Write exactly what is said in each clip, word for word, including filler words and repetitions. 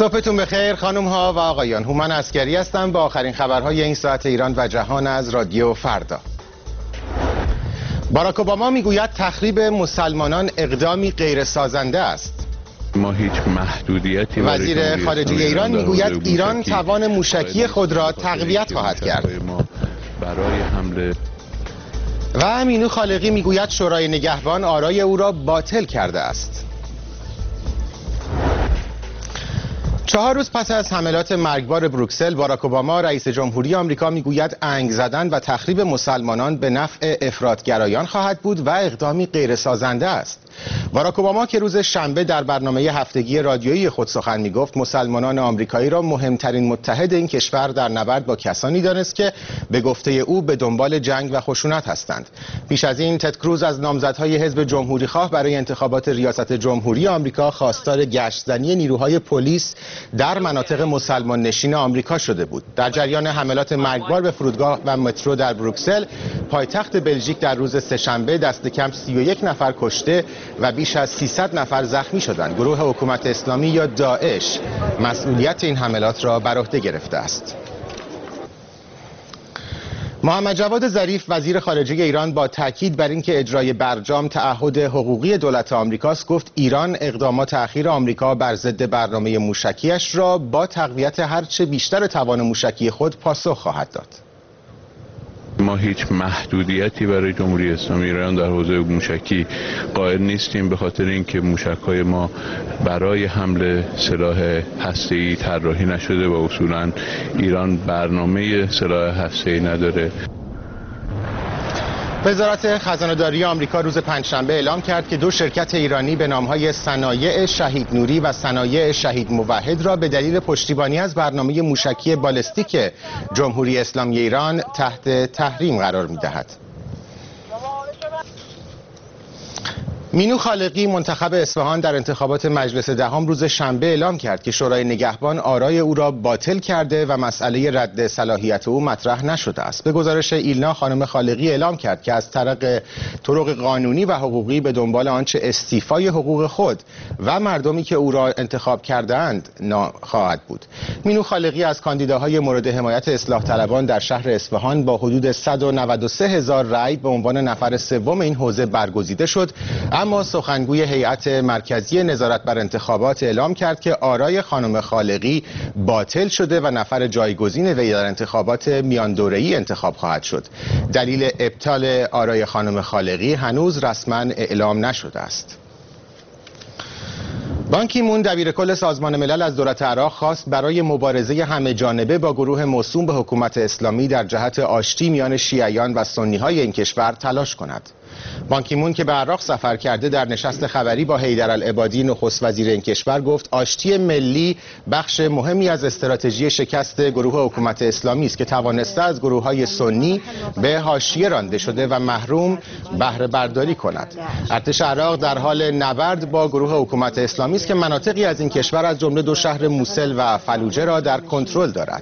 صبحتون بخیر خانم ها و آقایان. هومن عسکری هستم با آخرین خبرهای این ساعت ایران و جهان از رادیو فردا. باراک اوباما میگوید تخریب مسلمانان اقدامی غیر سازنده است. ما هیچ محدودیتی وزیر خارجه ایران میگوید ایران توان موشکی خود را تقویت خواهد کرد. برای حمله و امینو خالقی میگوید شورای نگهبان آرای او را باطل کرده است. چهار روز پس از حملات مرگبار بروکسل، باراک اوباما رئیس جمهوری آمریکا میگوید انگ زدن و تخریب مسلمانان به نفع افراطگرایان خواهد بود و اقدامی غیر سازنده است. باراک اوباما که روز شنبه در برنامه هفتگی رادیویی خود سخن میگفت، مسلمانان آمریکایی را مهمترین متحد این کشور در نبرد با کسانی دانست که به گفته او به دنبال جنگ و خشونت هستند. پیش از این تد کروز از نامزدهای حزب جمهوری خواه برای انتخابات ریاست جمهوری آمریکا خواستار گشتزنی نیروهای پلیس در مناطق مسلمان نشین آمریکا شده بود. در جریان حملات مرگبار به فرودگاه و مترو در بروکسل، پایتخت بلژیک، در روز سه‌شنبه دست کم سی و یک نفر کشته و بیش از سیصد نفر زخمی شدند. گروه حکومت اسلامی یا داعش مسئولیت این حملات را بر عهده گرفته است. محمد جواد ظریف وزیر خارجه ایران با تاکید بر اینکه اجرای برجام تعهد حقوقی دولت آمریکاست، گفت ایران اقدامات اخیر آمریکا بر ضد برنامه موشکیش را با تقویت هرچه بیشتر توان موشکی خود پاسخ خواهد داد. ما هیچ محدودیتی برای جمهوری اسلامی ایران در حوزه موشکی قائل نیستیم، به خاطر اینکه موشک‌های ما برای حمله سلاح هسته‌ای طراحی نشده و اصولاً ایران برنامه سلاح هسته‌ای نداره. وزارت خزانه‌داری آمریکا روز پنجشنبه اعلام کرد که دو شرکت ایرانی به نام‌های صنایع شهید نوری و صنایع شهید موحد را به دلیل پشتیبانی از برنامه موشکی بالستیک جمهوری اسلامی ایران تحت تحریم قرار می‌دهد. مینو خالقی منتخب اصفهان در انتخابات مجلس دهم روز شنبه اعلام کرد که شورای نگهبان آرای او را باطل کرده و مسئله رد صلاحیت او مطرح نشده است. به گزارش ایلنا، خانم خالقی اعلام کرد که از طریق طرق قانونی و حقوقی به دنبال آنچه استیفای حقوق خود و مردمی که او را انتخاب کرده‌اند خواهد بود. مینو خالقی از کاندیداهای مورد حمایت اصلاح طلبان در شهر اصفهان با حدود صد و نود و سه هزار رأی به عنوان نفر سوم این حوزه برگزیده شد، اما سخنگوی هیئت مرکزی نظارت بر انتخابات اعلام کرد که آرای خانم خالقی باطل شده و نفر جایگزین وی در انتخابات میان دوره‌ای انتخاب خواهد شد. دلیل ابطال آرای خانم خالقی هنوز رسما اعلام نشده است. بان کی مون دبیر کل سازمان ملل از دولت عراق خواست برای مبارزه همه جانبه با گروه موسوم به حکومت اسلامی در جهت آشتی میان شیعیان و سنی‌های این کشور تلاش کند. بان کی مون که به عراق سفر کرده در نشست خبری با حیدرالعبادی نخست وزیر این کشور گفت آشتی ملی بخش مهمی از استراتژی شکست گروه حکومت اسلامی است که توانسته از گروه‌های سنی به حاشیه رانده شده و محروم بهره برداری کند. ارتش عراق در حال نبرد با گروه حکومت اسلامی است که مناطقی از این کشور از جمله دو شهر موسل و فلوجه را در کنترل دارد.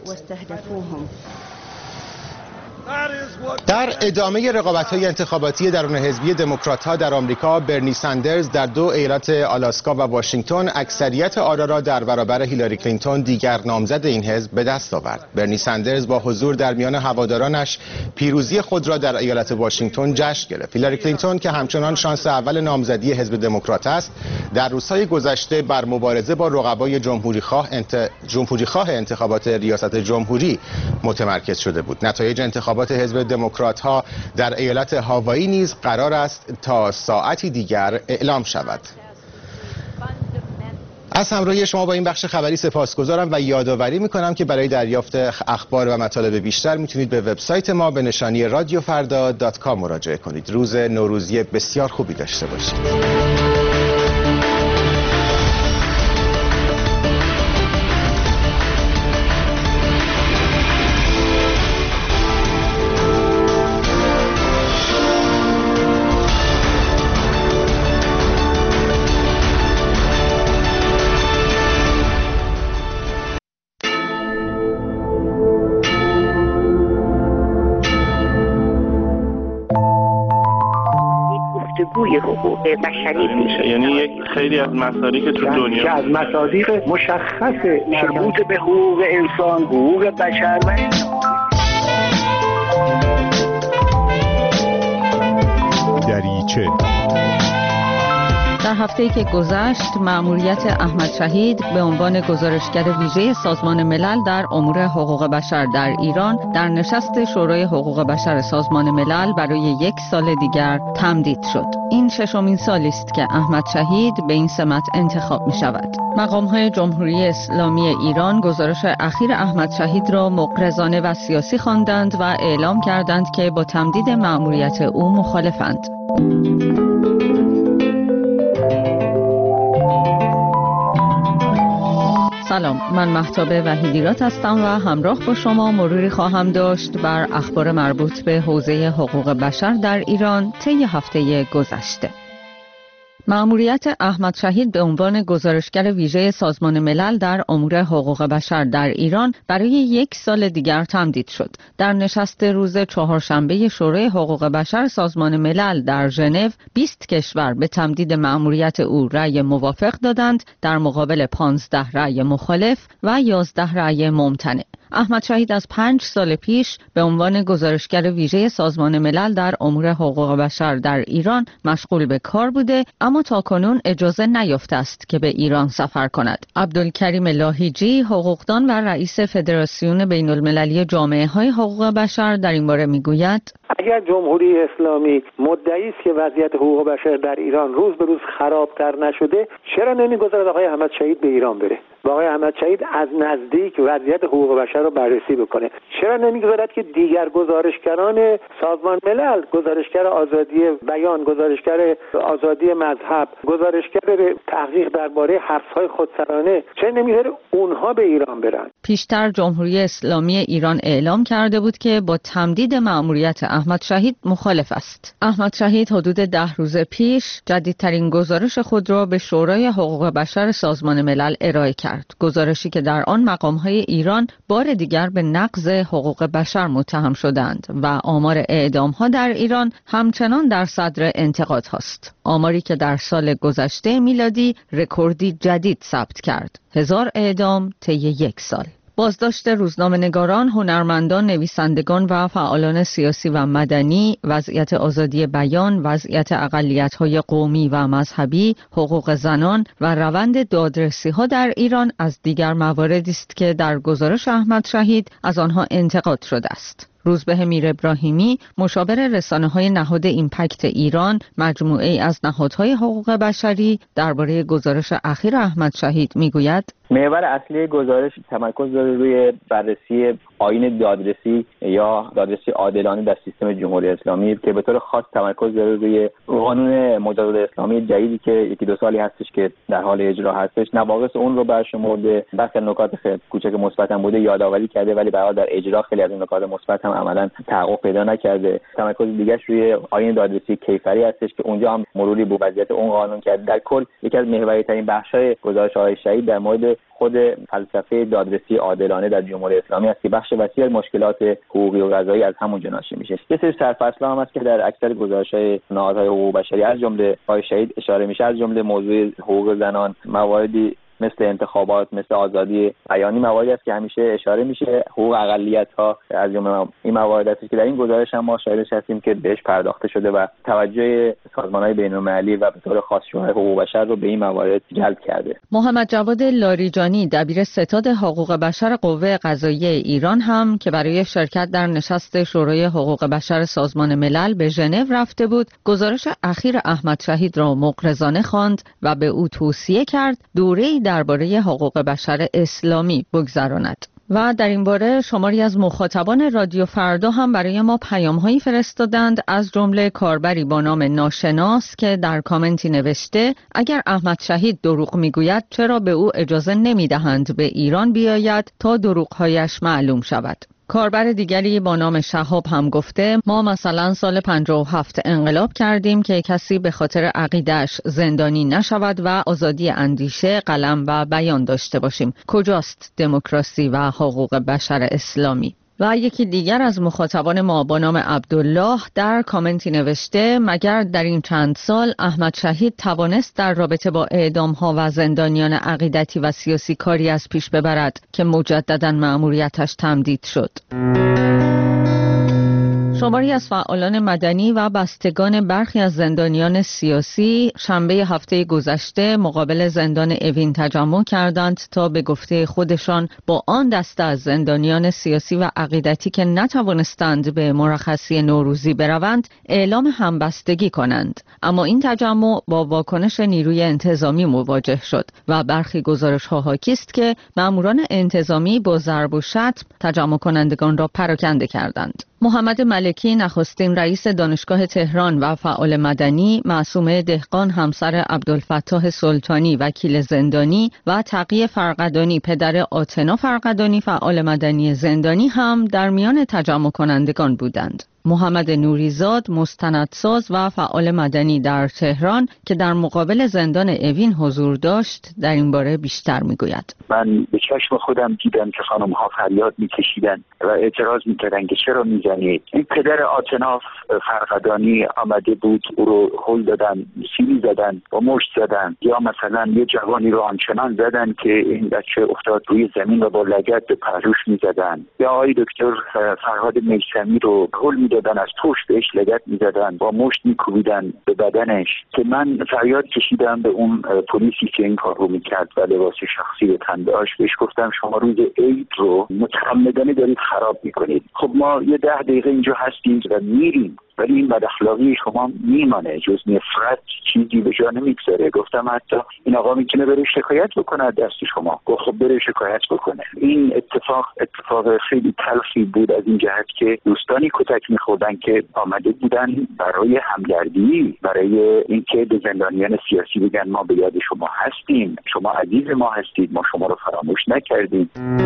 در ادامه رقابت‌های انتخاباتی درون حزبی دموکرات‌ها در آمریکا، برنی ساندرز در دو ایالت آلاسکا و واشنگتن اکثریت آرا را در برابر هیلاری کلینتون، دیگر نامزد این حزب، به دست آورد. برنی ساندرز با حضور در میان هوادارانش پیروزی خود را در ایالت واشنگتن جشن گرفت. هیلاری کلینتون که همچنان شانس اول نامزدی حزب دموکرات است، در روزهای گذشته بر مبارزه با رقبای جمهوری‌خواه انت... جمهوری‌خواه انتخابات ریاست جمهوری متمرکز شده بود. نتایج انتخابات حزب دموکرات‌ها در ایالت هاوایی نیز قرار است تا ساعتی دیگر اعلام شود. از همراهی شما با این بخش خبری سپاسگزارم و یادآوری می‌کنم که برای دریافت اخبار و مطالب بیشتر میتونید به وبسایت ما به نشانی رادیو فردا دات کام مراجعه کنید. روز نوروزی بسیار خوبی داشته باشید. بازگوی حقوق بشری میشه. یعنی یک خیلی از مصادیق تو دنیا که از مصادیق مشخص مربوط به حقوق انسان، حقوق بشر و دریچه. در هفته‌ای که گذشت، مأموریت احمد شهید به عنوان گزارشگر ویژه سازمان ملل در امور حقوق بشر در ایران در نشست شورای حقوق بشر سازمان ملل برای یک سال دیگر تمدید شد. این ششمین سالی است که احمد شهید به این سمت انتخاب می شود. مقام‌های جمهوری اسلامی ایران گزارش اخیر احمد شهید را مغرضانه و سیاسی خواندند و اعلام کردند که با تمدید مأموریت او مخالفند. سلام، من مهتاب وحیدیرات هستم و همراه با شما مروری خواهم داشت بر اخبار مربوط به حوزه حقوق بشر در ایران طی هفته گذشته. مأموریت احمد شهید به عنوان گزارشگر ویژه سازمان ملل در امور حقوق بشر در ایران برای یک سال دیگر تمدید شد. در نشست روز چهارشنبه شورای حقوق بشر سازمان ملل در ژنو، بیست کشور به تمدید مأموریت او رأی موافق دادند در مقابل پانزده رأی مخالف و یازده رأی ممتنع. احمد شهید از پنج سال پیش به عنوان گزارشگر ویژه سازمان ملل در امور حقوق بشر در ایران مشغول به کار بوده، اما تاکنون اجازه نیافته است که به ایران سفر کند. عبدالکریم لاهیجی، حقوقدان و رئیس فدراسیون بین المللی جامعه های حقوق بشر در این باره میگوید: اگر جمهوری اسلامی مدعی است که وضعیت حقوق بشر در ایران روز به روز خرابتر نشده، چرا نمیگذارد آقای احمد شهید به ایران بره و آقای احمد شهید از نزدیک وضعیت حقوق بشر رو بررسی بکنه؟ چرا نمیگذارد که دیگر گزارشگران سازمان ملل، گزارشگر آزادی بیان، گزارشگر آزادی مذهب، گزارشگر تحقیق درباره حبس‌های خودسرانه، چرا نمیذاره اونها به ایران برن؟ پیشتر جمهوری اسلامی ایران اعلام کرده بود که با تمدید مأموریت احمد شهید مخالف است. احمد شهید حدود ده روز پیش جدیدترین گزارش خود را به شورای حقوق بشر سازمان ملل ارائه کرد. گزارشی که در آن مقام‌های ایران بار دیگر به نقض حقوق بشر متهم شدند و آمار اعدام‌ها در ایران همچنان در صدر انتقاد هاست. آماری که در سال گذشته میلادی رکوردی جدید ثبت کرد: هزار اعدام طی یک سال. بازداشت روزنامه‌نگاران، هنرمندان، نویسندگان و فعالان سیاسی و مدنی، وضعیت آزادی بیان، وضعیت اقلیت‌های قومی و مذهبی، حقوق زنان و روند دادرسی‌ها در ایران از دیگر مواردی است که در گزارش احمد شهید از آنها انتقاد شده است. روزبه میر ابراهیمی، مشاور رسانه‌های نهاد ایمپکت ایران، مجموعه‌ای از نهادهای حقوق بشری، درباره گزارش اخیر احمد شهید میگوید: محور اصلی گزارش تمرکز داره روی بررسی آیین دادرسی یا دادرسی عادلانه در سیستم جمهوری اسلامی که به طور خاص تمرکز داره روی قانون مجازات اسلامی جدیدی که یکی دو سالی هستش که در حال اجرا هستش. نواقص اون رو برشمرده، بحث نکات خیلی کوچک مثبت هم بوده یادآوری کرده، ولی به هر حال در اجرا خیلی از این نکات مثبت هم عملاً تحقق پیدا نکرده. تمرکز دیگه‌اش روی آیین دادرسی کیفری هستش که اونجا هم مروری به وضعیت اون قانون کرده. در کل یکی از محوری‌ترین بخش‌های گزارش آقای شهید در مورد خود فلسفه دادرسی عادلانه در جمهوری اسلامی است که بخش وسیع از مشکلات حقوقی و قضایی از همونجا ناشی میشه. یه سری سرفصل‌ها هم هست که در اکثر گزارش‌های نهادهای حقوق بشری از جمله آقای شهید اشاره میشه، از جمله موضوع حقوق زنان، مواردی مثل انتخابات، مثل آزادی بیانی، مواردی است که همیشه اشاره میشه. حقوق اقلیت‌ها از جمله این موارد است که در این گزارش هم ما شاهدش هستیم که بهش پرداخته شده و توجه سازمان‌های بین‌المللی و به طور خاص شورای حقوق بشر رو به این موارد جلب کرده. محمد جواد لاریجانی، دبیر ستاد حقوق بشر قوه قضاییه ایران هم که برای شرکت در نشست شورای حقوق بشر سازمان ملل به ژنو رفته بود، گزارش اخیر احمد شهید را مغرضانه خواند و به او توصیه کرد دوره‌ای درباره حقوق بشر اسلامی بگذراند. و در این باره شماری از مخاطبان رادیو فردا هم برای ما پیام‌هایی فرستادند، از جمله کاربری با نام ناشناس که در کامنتی نوشته: اگر احمد شهید دروغ میگوید چرا به او اجازه نمیدهند به ایران بیاید تا دروغ‌هایش معلوم شود؟ کاربر دیگری با نام شهاب هم گفته: ما مثلا سال پنجاه و هفت انقلاب کردیم که کسی به خاطر عقیده‌اش زندانی نشود و آزادی اندیشه، قلم و بیان داشته باشیم. کجاست دموکراسی و حقوق بشر اسلامی؟ و یکی دیگر از مخاطبان ما با نام عبدالله در کامنتی نوشته: مگر در این چند سال احمد شهید توانست در رابطه با اعدام‌ها و زندانیان عقیدتی و سیاسی کاری از پیش ببرد که مجدداً مأموریتش تمدید شد؟ شماری از فعالان مدنی و بستگان برخی از زندانیان سیاسی شنبه هفته گذشته مقابل زندان اوین تجمع کردند تا به گفته خودشان با آن دسته از زندانیان سیاسی و عقیدتی که نتوانستند به مرخصی نوروزی بروند اعلام همبستگی کنند. اما این تجمع با واکنش نیروی انتظامی مواجه شد و برخی گزارش‌ها حاکی است که ماموران انتظامی با ضرب و شتم تجمع کنندگان را پراکنده کردند. محمد ملکی نخستین رئیس دانشگاه تهران و فعال مدنی، معصومه دهقان همسر عبدالفتاح سلطانی وکیل زندانی و تقی فرقدانی پدر آتنا فرقدانی فعال مدنی زندانی هم در میان تجمع کنندگان بودند. محمد نوریزاد مستندساز و فعال مدنی در تهران که در مقابل زندان اوین حضور داشت در این باره بیشتر میگوید. من به چشم خودم دیدم که خانم ها فریاد میکشیدن و اعتراض میکردن که چرا میزنید. این پدر آتنا فرقدانی آمده بود، او رو هل دادن، سیلی زدن و مشت زدن، یا مثلا یه جوانی رو آنچنان زدن که این بچه افتاد روی زمین و با لگد به پهلوش میزدن، یا آقای دکتر فرهاد میثمی رو هل دادن، از پشت بهش لگد میزدن، با مشت میکوبیدن به بدنش، که من فریاد کشیدم به اون پلیسی که این کار رو میکرد و لباس شخصی به تن داشت، بهش گفتم شما روز عید رو متعمدانه دارید خراب میکنید. خب ما یه ده دقیقه اینجا هستیم و میریم، ولی این بد اخلاقی شما میمانه، جز نفرت چیزی به جا نمیگذاره. گفتم حتی این آقا میتونه بره شکایت بکنه دست شما. گفت خب بره شکایت بکنه. این اتفاق اتفاق خیلی تلخی بود از این جهت که دوستانی کتک میخوردن که آمده بودن برای همدردی، برای اینکه به زندانیان سیاسی بگن ما به یاد شما هستیم، شما عزیز ما هستید، ما شما رو فراموش نکردیم.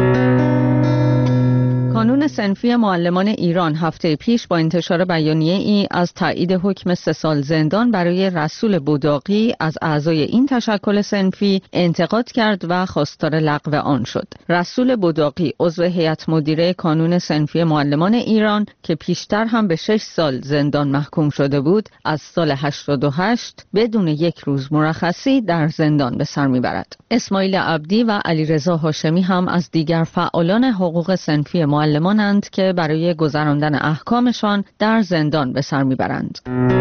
کانون صنفی معلمان ایران هفته پیش با انتشار بیانیه ای از تایید حکم سه سال زندان برای رسول بوداقی از اعضای این تشکل صنفی انتقاد کرد و خواستار لغو آن شد. رسول بوداقی عضو هیئت مدیره کانون صنفی معلمان ایران که پیشتر هم به شش سال زندان محکوم شده بود، از سال هشتاد و هشت بدون یک روز مرخصی در زندان به سر میبرد. اسماعیل عبدی و علیرضا هاشمی هم از دیگر فعالان حقوق صنفی معلمانند که برای گذراندن احکامشان در زندان به سر میبرند.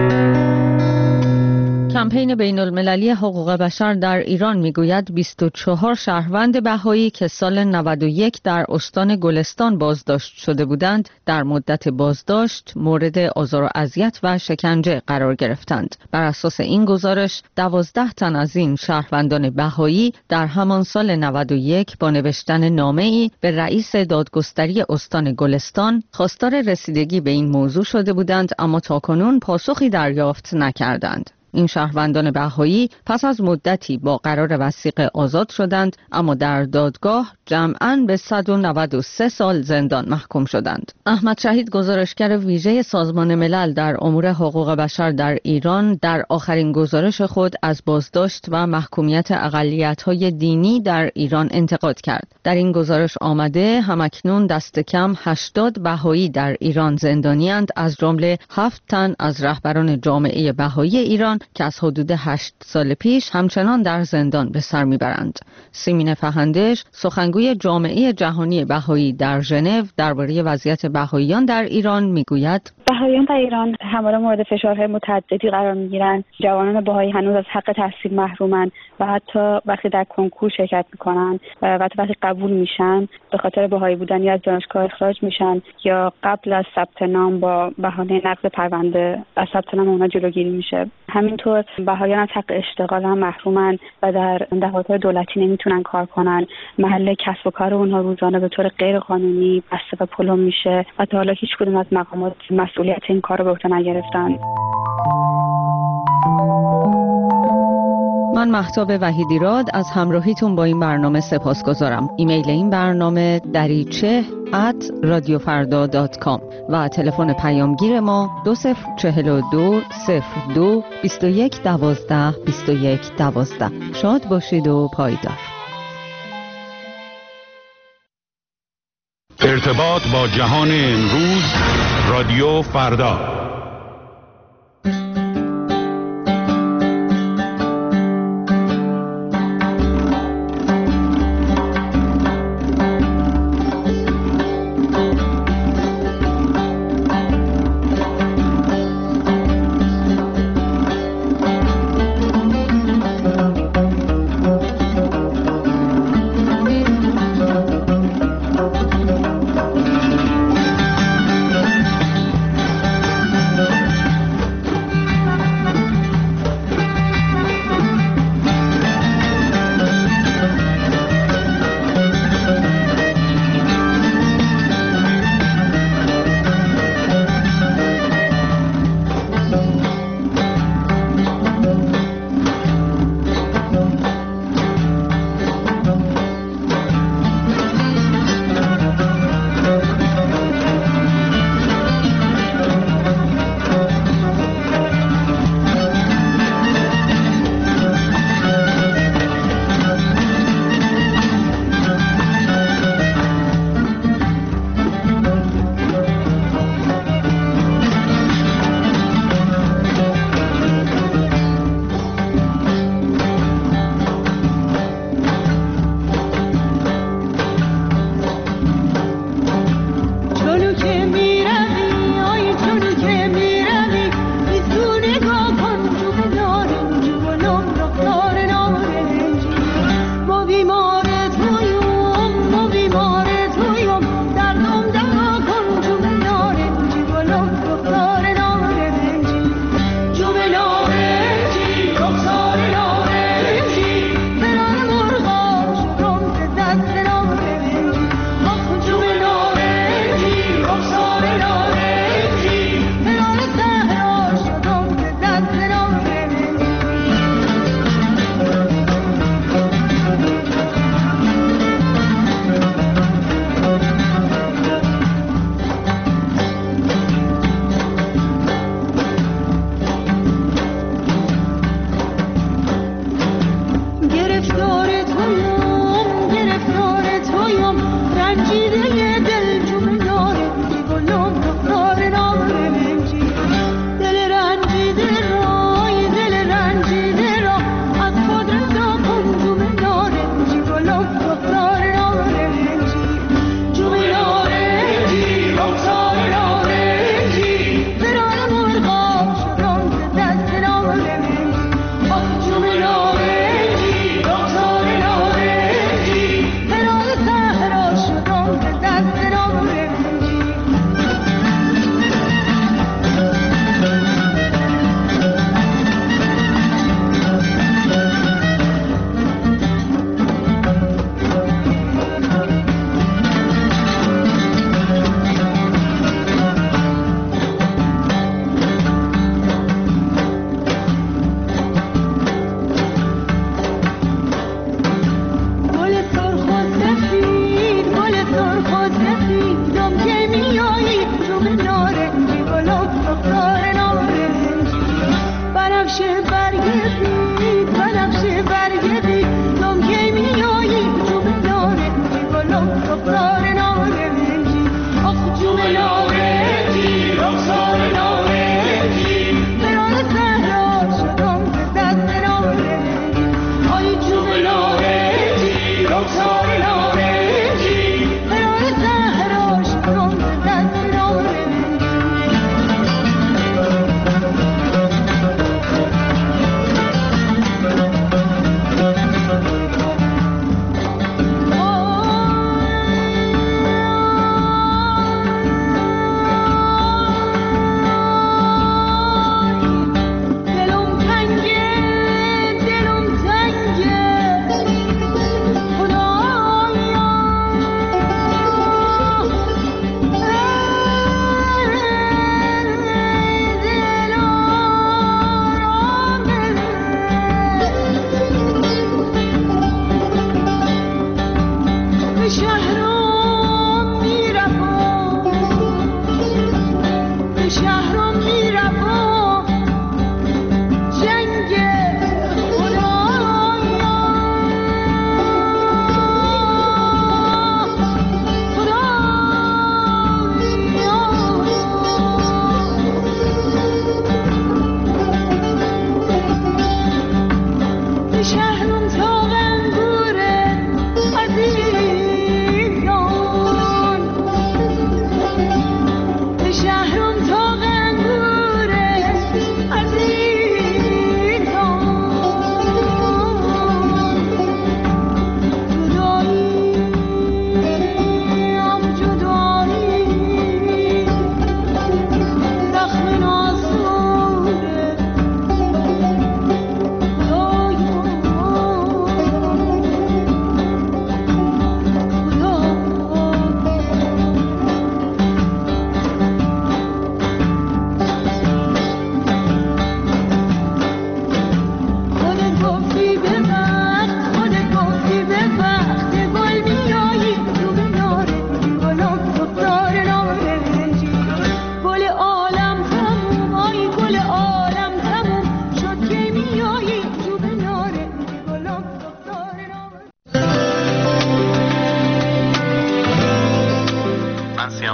کمپین بین المللی حقوق بشر در ایران میگوید بیست و چهار شهروند بهایی که سال نود و یک در استان گلستان بازداشت شده بودند در مدت بازداشت مورد آزار و اذیت و شکنجه قرار گرفتند. بر اساس این گزارش دوازده تن از این شهروندان بهایی در همان سال نود و یک با نوشتن نامه‌ای به رئیس دادگستری استان گلستان خواستار رسیدگی به این موضوع شده بودند، اما تاکنون پاسخی دریافت نکردند. این شهروندان بهایی پس از مدتی با قرار وثیقه آزاد شدند، اما در دادگاه جمعاً به صد و نود و سه سال زندان محکوم شدند. احمد شهید، گزارشگر ویژه سازمان ملل در امور حقوق بشر در ایران، در آخرین گزارش خود از بازداشت و محکومیت اقلیت‌های دینی در ایران انتقاد کرد. در این گزارش آمده همکنون دست کم هشتاد بهایی در ایران زندانی‌اند، از جمله هفت تن از رهبران جامعه بهایی ایران که از حدود هشت سال پیش همچنان در زندان به سر میبرند. سیمین فهندش، سخنگوی جامعه جهانی بهایی در ژنو، درباره وضعیت بهاییان در ایران میگوید: بهاییان در ایران همواره مورد فشارهای متعددی قرار میگیرند. جوانان بهایی هنوز از حق تحصیل محرومند و حتی وقتی در کنکور شرکت میکنن و حتی وقتی قبول میشن به خاطر بهایی بودن یا از دانشگاه اخراج میشن یا قبل از ثبت نام با بهانه نقض پرونده از ثبت نام اونها جلوگیری میشه. همینطور بهاییان از حق اشتغال هم محرومن و در دفاتر دولتی نمیتونن کار کنن. محل کسب و کار اونها روزانه به طور غیر قانونی بسته و پلم میشه و تا حالا هیچ کدوم از مقامات مسئولیت این کار رو به عهده نگرفتن. من مهتاب وحیدیراد از همراهیتون با این برنامه سپاسگزارم. ایمیل این برنامه دریچه ات رادیو فردا دات کام و تلفن پیامگیر ما دو صفر چهل و دو صفر دو بیست و یک دوازده بیست و یک دوازده. شاد باشید و پایدار. ارتباط با جهان امروز، رادیو فردا.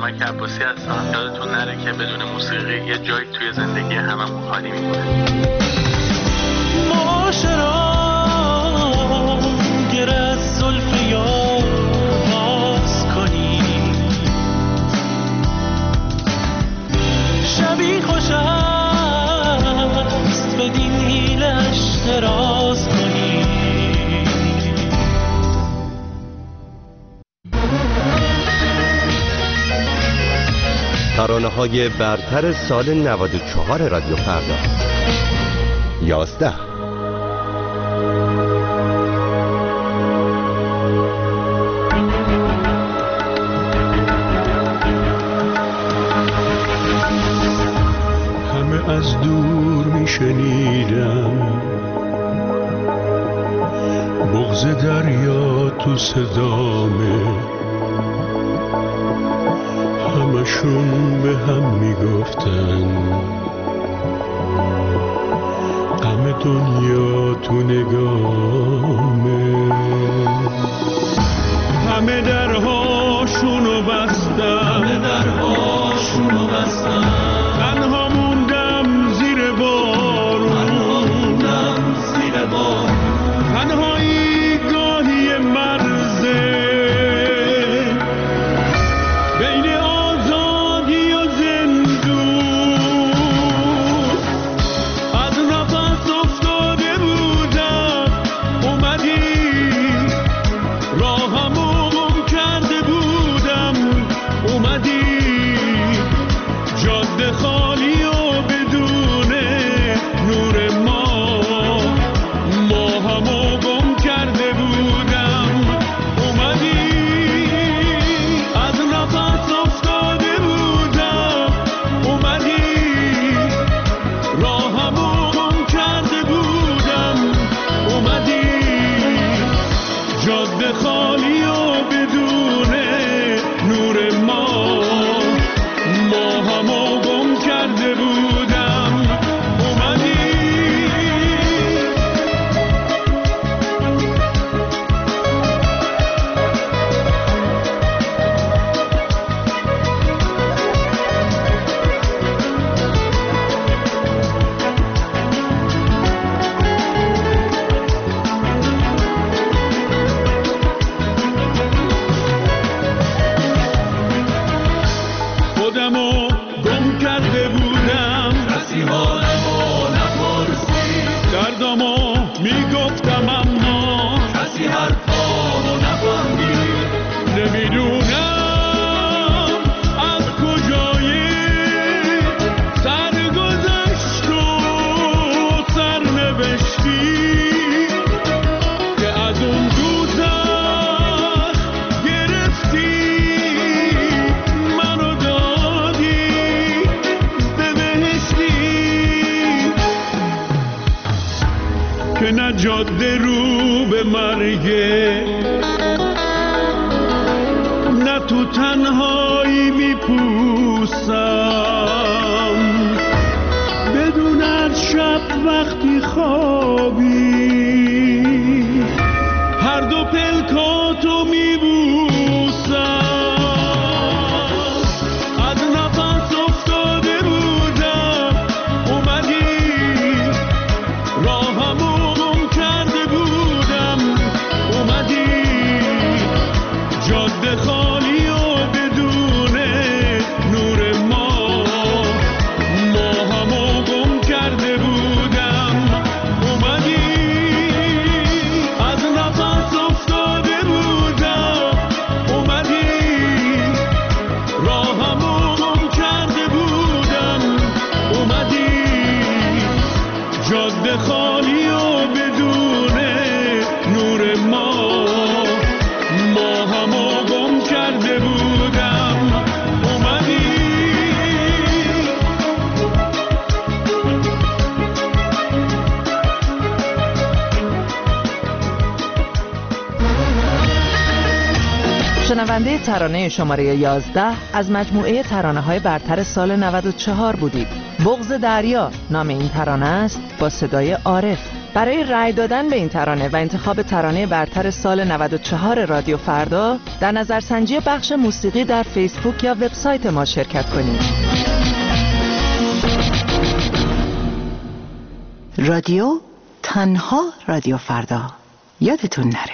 نمک عباسی هستم. یادتون نره که بدون موسیقی یه جایی توی زندگی هممون خالی میمونه. معاشران گر از زلف یار باز کنی، شبی خوش است بدین حیلش دراز کنی. ترانه‌های برتر سال نود و چهار رادیو فردا. یازده. همه از دور میشنیدم بغض دریا تو صدامه، همشون به هم میگفتن غم دنیا تو نگامه. همه درهاشونو بستن، همه درهاشونو بستن، تنها موندم زیر بارون، تنها موندم زیر بارون. تنهایی گاهی مرزه بین آزادی و زندون، از نفس افتاده بودم اومدی، راهمو گم کرده بودم اومدی، جاده خالی و بدون نور ما، ما همو گم کرده بودم اومدی، از نفس افتاده بودم اومدی، راهمو گم کرده بودم اومدی، جاده خالی و بدون نور ما، ما همو گم کرده بودم اومدی. خودمو گم کرده بودم، کسی حالمو نپرسید، دردمو میگفتم اما کسی حرفامو نفهمید. نمیدونم از کجای سرگذشت و سرنوشتی که از اون دوزخ گرفتی منو دادی به بهشتی، که نه جاده رو به مرگه، نه تو تنهایی میپوسم، بدون از شب وقتی خوابی هر دو پلکاتو میبوسم، از نفس افتاده بودم اومدی، راهمو گم کرده بودم اومدی، جاده خالی و بدون نور ما، ما همو گم کرده بودم اومدی، از نفس افتاده بودم اومدی، راهمو گم کرده بودم اومدی، جاده خالی و بدون نور ما، ما همو گم کرده بودم اومدی. شنونده ترانه شماره یازده از مجموعه ترانه‌های برتر سال نود و چهار بودید. بغض دریا نام این ترانه است با صدای عارف. برای رأی دادن به این ترانه و انتخاب ترانه برتر سال نود و چهار رادیو فردا در نظرسنجی بخش موسیقی در فیسبوک یا وبسایت ما شرکت کنید. رادیو تنها رادیو فردا، یادتون نره.